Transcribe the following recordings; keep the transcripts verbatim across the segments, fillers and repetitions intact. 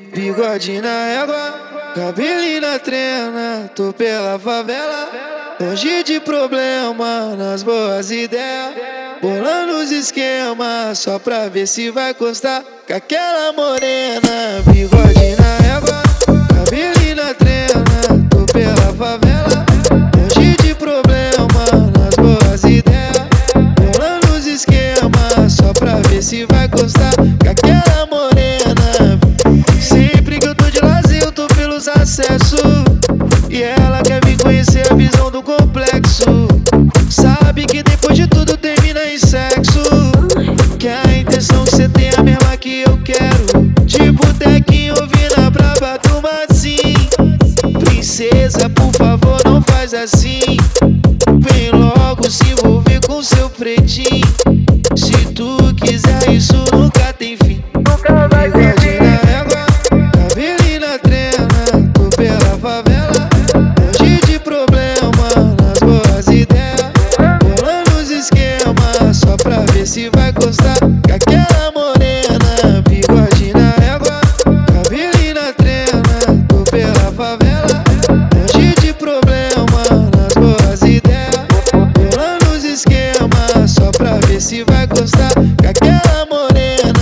bigode na égua, cabelinho na trena. Tô pela favela, longe de problema, nas boas ideias, bolando os esquemas, só pra ver se vai costar com aquela morena. Bigode na égua, cabelinho na trena. Tô pela favela, longe de problema, nas boas ideias, bolando os esquemas, só pra ver se vai costar com aquela morena. Sempre que eu tô de lazer, eu tô pelos acessos, e ela quer vir conhecer a visão do complexo. Sabe que depois de tudo termina em sexo, que a intenção que cê tem é a mesma que eu quero. De botequinho ouvindo a braba do Massim. Princesa, por favor, não faz assim. Vem logo se envolver com seu pretinho. Se tu quiser, isso nunca tem fim. Nunca vai ter fim. Bigode na égua, cabelinho na trena. Tô pela favela, longe de problema, nas boas ideias, bolando os esquemas, só pra ver se vai costar com aquela morena. Bigode na égua, cabelinho na trena. Tô pela favela, longe de problema, nas boas ideias, bolando os esquemas, só pra ver se vai costar com aquela morena.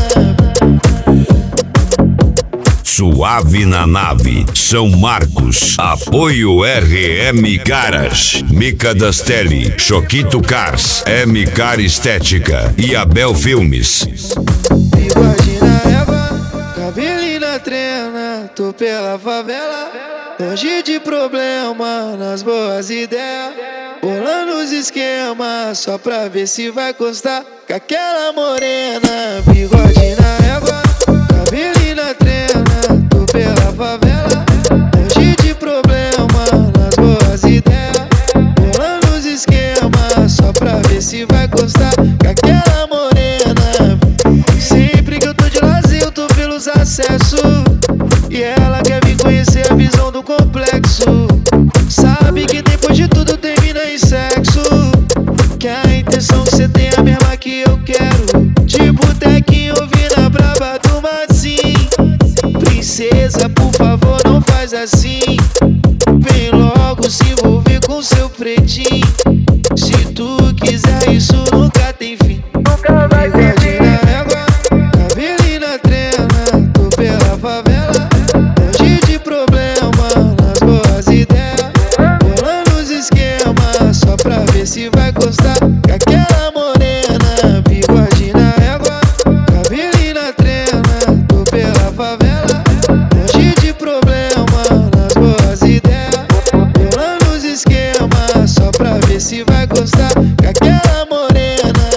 Suave na nave, São Marcos, apoio R M Caras, Mica Dastelli, Choquito Cars, M Car Estética e Abel Filmes. Bigode na égua, cabelinho na trena. Tô pela favela, longe de problema, nas boas ideias, bolando os esquemas, só pra ver se vai costar com aquela morena. Bigode na égua, cabelinho na trena. Tô pela favela, longe de problema, nas boas ideias, bolando os esquemas, só pra ver se vai costar com aquela morena. Sempre que eu tô de lazer, eu tô pelos acessos, e ela quer vir conhecer a visão do complexo. Sabe que depois de tudo termina em sexo, que a intenção que cê tem é a mesma que eu quero. De botequinho ouvindo a braba do Massim. Princesa, por favor, não faz assim. Vem logo se envolver com seu pretinho. Se tu quiser, isso nunca tem fim. Nunca vai ter Bigode fim. na égua, cabelinho na trena. Tô pela favela, longe de problema, nas boas ideias, bolando os esquemas, só pra ver se vai costar com aquela morena. Bigode na égua, cabelinho na trena. Tô pela favela, longe de problema, nas boas ideias, bolando os esquemas, só pra ver se vai costar com aquela morena.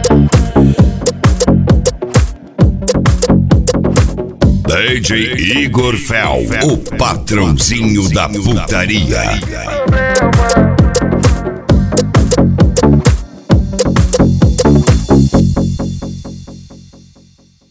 D J Igor Fel, o patrãozinho da putaria.